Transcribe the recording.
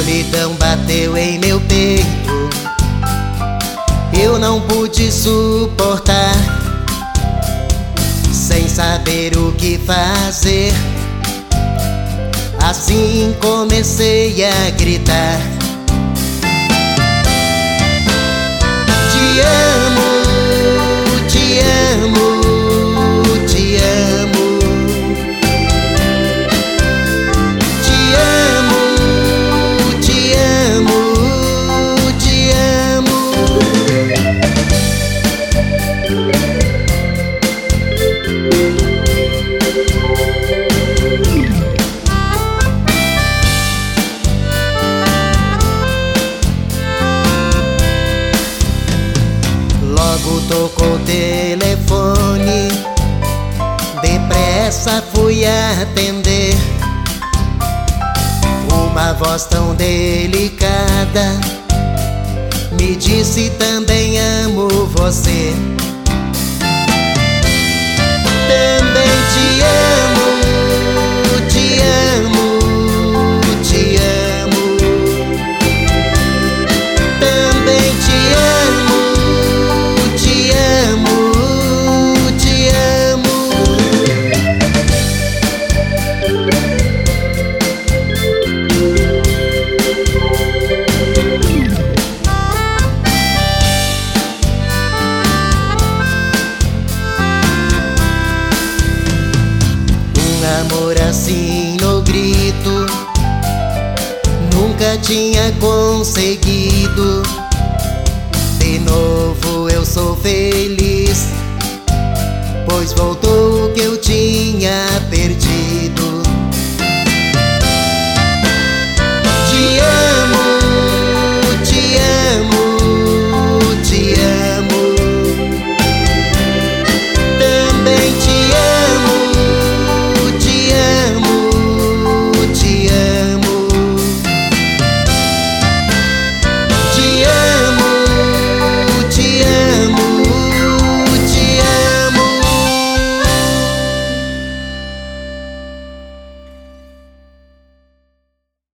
solidão bateu em meu peito, eu não pude suportar. Sem saber o que fazer, assim comecei a gritar: te amo, te amo, te amo. Te amo, te amo, te amo. Logo tocou o telefone, depressa fui atender. Uma voz tão delicada me disse: também amo você. Também te amo, te amo, te amo. Também te amo, te amo, te amo. Amor assim no grito nunca tinha conseguido. De novo eu sou feliz, pois voltou o que eu tinha perdido.